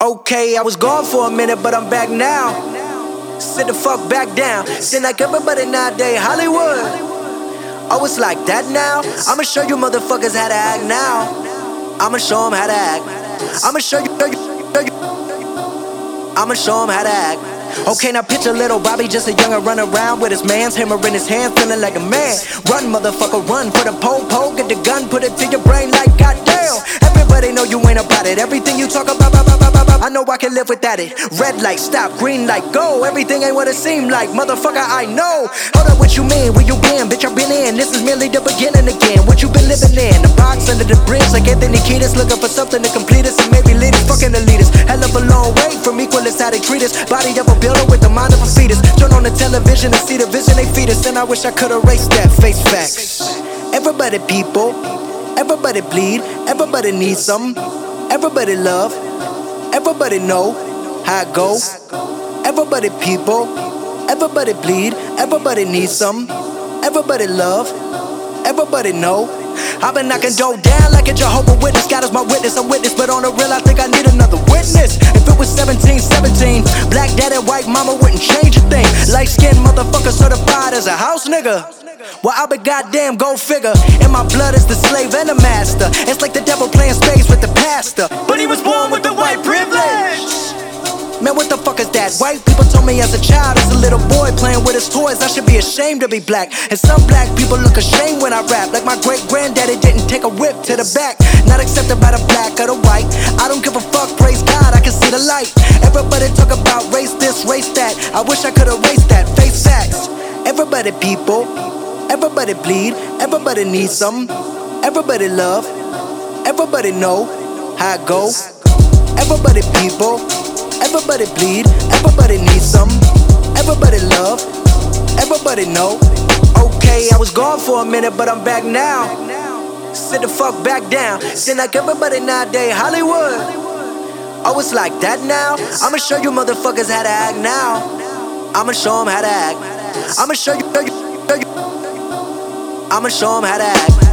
Okay, I was gone for a minute, but I'm back now. Sit the fuck back down. Seem like everybody nowadays Hollywood. Oh, it's like that now? I'ma show you motherfuckers how to act now. I'ma show them how to act. I'ma show you. I'ma show them how to act. Okay, now picture little Bobby, just a youngin' run around with his man's hammer in his hand, feeling like a man. Run, motherfucker, run for the pole, get the gun, put it to your brain like goddamn. Everybody know you ain't about it. Everything you talk about, I know I can live without it. Red light, stop, green light, go. Everything ain't what it seem like, motherfucker, I know. Hold up, what you mean? Where you been? Bitch, I been in. This is merely the beginning again. What you been living in? The box under the bridge, like Anthony Kiedis, looking for something to complete us and maybe lead us. Fucking elitists, hell of a long way from equalists, how they treat us. Body of a builder with the mind of a fetus. Turn on the television and see the vision they feed us, and I wish I could erase that. Face facts. Everybody people, everybody bleed, everybody needs something, everybody love, everybody know how it go. Everybody people, everybody bleed, everybody needs something, everybody love, everybody know. I've been knocking dough down like a Jehovah's Witness. God is my witness, I'm witness, but on the real I think I need another witness. If it was 1717, black dad and white mama wouldn't change a thing. Light skinned motherfucker certified as a house nigga. Well, I be goddamn, go figure. In my blood is the slave and the master. It's like the devil playing space with the pastor, but he was born with the white privilege. Man, what the fuck is that? White people told me as a child, as a little boy playing with his toys, I should be ashamed to be black. And some black people look ashamed when I rap, like my great granddaddy didn't take a whip to the back. Not accepted by the black or the white. I don't give a fuck, praise God, I can see the light. Everybody talk about race this, race that. I wish I could erase that. Face facts. Everybody people, everybody bleed, everybody needs something, everybody love, everybody know how it go. Everybody people, everybody bleed, everybody needs something, everybody love, everybody know. Okay, I was gone for a minute, but I'm back now. Sit the fuck back down. Seem like everybody nowadays Hollywood. Oh, it's like that now? I'ma show you motherfuckers how to act now. I'ma show them how to act. I'ma show you. I'ma show them how to act.